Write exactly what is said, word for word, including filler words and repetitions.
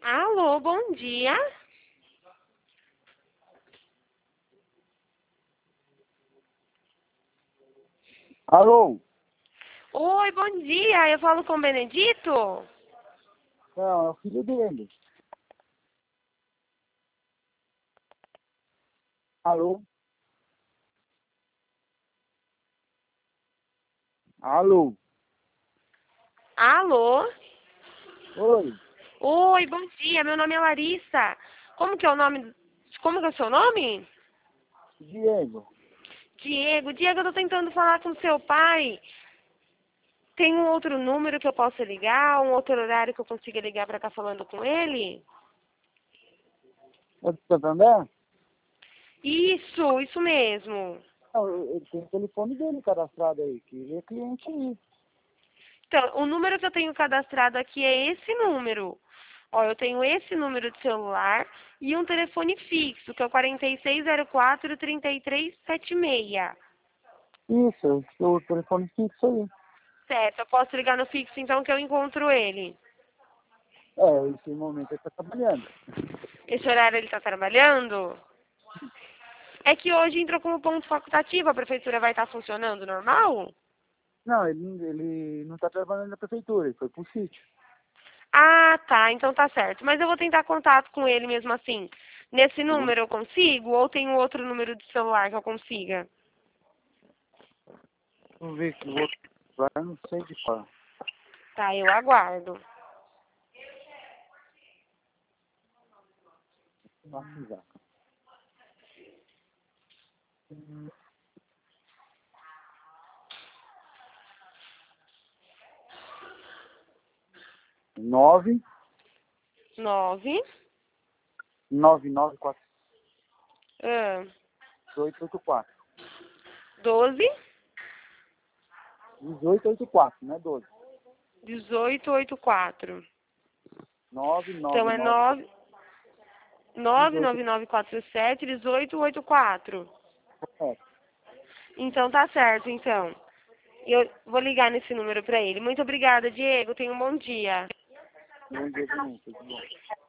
Alô, bom dia. Alô? Oi, bom dia. Eu falo com o Benedito? Não, é o filho dele. Alô? Alô? Alô? Oi? Oi, bom dia. Meu nome é Larissa. Como que é o nome? Como que é o seu nome? Diego? Diego. Diego, eu tô tentando falar com seu pai. Tem um outro número que eu possa ligar? Um outro horário que eu consiga ligar pra estar falando com ele? É do Santander? Isso, isso mesmo. Não, ele tem o telefone dele cadastrado aí, que ele é cliente aí. Então, o número que eu tenho cadastrado aqui é esse número. Ó, eu tenho esse número de celular e um telefone fixo, que é o quatro seis zero quatro, três três sete seis. Isso, o telefone fixo aí. Certo, eu posso ligar no fixo então que eu encontro ele. É, esse momento ele tá trabalhando. Esse horário ele está trabalhando? É que hoje entrou como ponto facultativo, a prefeitura vai estar funcionando normal? Não, ele, ele não tá trabalhando na prefeitura, ele foi pro sítio. Ah, tá, então tá certo. Mas eu vou tentar contato com ele mesmo assim. Nesse Uhum. número eu consigo ou tem um outro número de celular que eu consiga? Vamos ver que o outro vai, não sei de qual. Tá, eu aguardo. WhatsApp. Nove, Nove. nove, nove, quatro, Ah, oito, oito, quatro. doze. Dezoito, oito, quatro, né? Doze. Dezoito, oito, quatro. Nove, Então nove, é nove, nove. Nove, dezoito, nove, nove, quatro, sete, dezoito, oito, quatro. é. Então tá certo, então. Eu vou ligar nesse número pra ele. Muito obrigada, Diego. Tenha um bom dia. Bom dia, tudo bom?